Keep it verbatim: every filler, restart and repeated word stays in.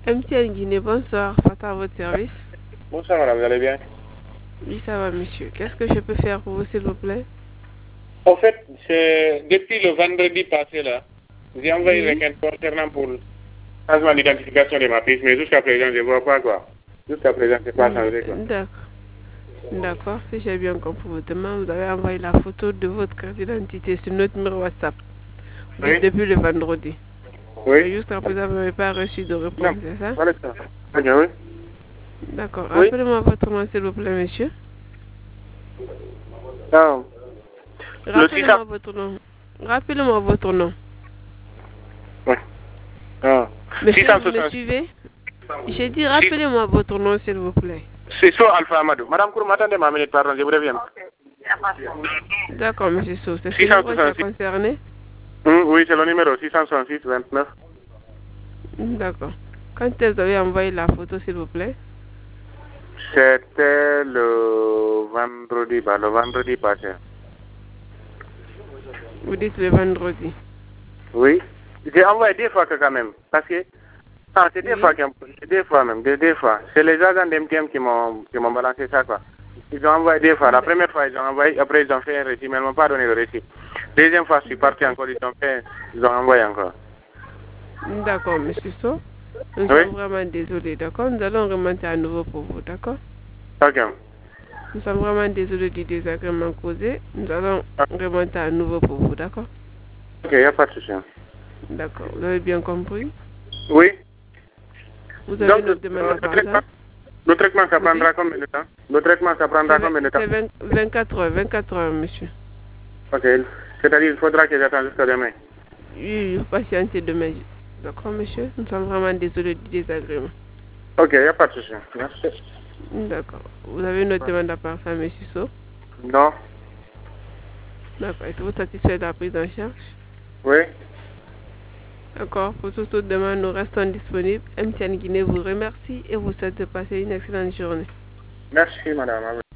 M T N Guinée, bonsoir. Fata à votre service. Bonsoir madame, vous allez bien? Oui, ça va monsieur. Qu'est-ce que je peux faire pour vous s'il vous plaît? En fait, c'est depuis le vendredi passé là, j'ai envoyé Oui. une requête concernant pour le changement d'identification de ma piste, mais jusqu'à présent je ne vois pas quoi. Jusqu'à présent c'est pas changé quoi. D'accord. D'accord, si j'ai bien compris votre demande, vous avez envoyé la photo de votre carte d'identité sur notre numéro WhatsApp. Oui, Oui. depuis le vendredi. Oui. Et jusqu'à présent, vous n'avez pas reçu de réponse, Non. c'est ça? Voilà ça. Très bien, oui. D'accord. Oui. Rappelez-moi votre nom, s'il vous plaît, monsieur. Non. Rappelez-moi votre nom. Rappelez-moi votre nom. Oui. Ah. Monsieur, vous me suivez? J'ai dit, rappelez-moi votre nom, s'il vous plaît. C'est So Alpha Amadou. Madame Kouroum, attendez ma minute, pardon, je vous reviens. D'accord, monsieur So. C'est ce numéro qui est concerné? Mmh, oui, c'est le numéro six cent soixante-six vingt-neuf. D'accord. Quand est-ce que vous avez envoyé la photo, s'il vous plaît? C'était le vendredi, bah, le vendredi passé. Vous dites le vendredi? Oui. J'ai envoyé deux fois quand même. Parce que, ah, c'est deux oui. fois, deux fois même, deux, deux fois. C'est les agents d'M T M qui m'ont balancé ça, quoi. Ils ont envoyé deux fois. La première fois, ils ont envoyé, après ils ont fait un récit, mais ils ne m'ont pas donné le récit. Deuxième fois, je suis parti encore, ils ont fait, ils ont envoyé encore. D'accord, monsieur So. Nous oui? sommes vraiment désolés, d'accord? Nous allons remonter à nouveau pour vous, d'accord? Ok. Nous sommes vraiment désolés du désagrément causé. Nous allons remonter à nouveau pour vous, d'accord? Ok, il n'y a pas de souci. D'accord. Vous avez bien compris? Oui. Vous avez Donc, notre demande à part ça? Le traitement, ça prendra combien de temps? Le traitement, ça prendra combien de temps? C'est vingt-quatre heures, vingt-quatre heures, monsieur. Ok. C'est-à-dire qu'il faudra que j'attende jusqu'à demain? Oui, patientez demain. D'accord, monsieur? Nous sommes vraiment désolés du désagrément. Ok, il n'y a pas de souci. Merci. D'accord. Vous avez une autre demande à part ça, monsieur So? Non. D'accord. Êtes-vous satisfait de la prise en charge? Oui. D'accord. Pour toute autre demande, nous restons disponibles. M T N Guinée vous remercie et vous souhaite de passer une excellente journée. Merci, madame.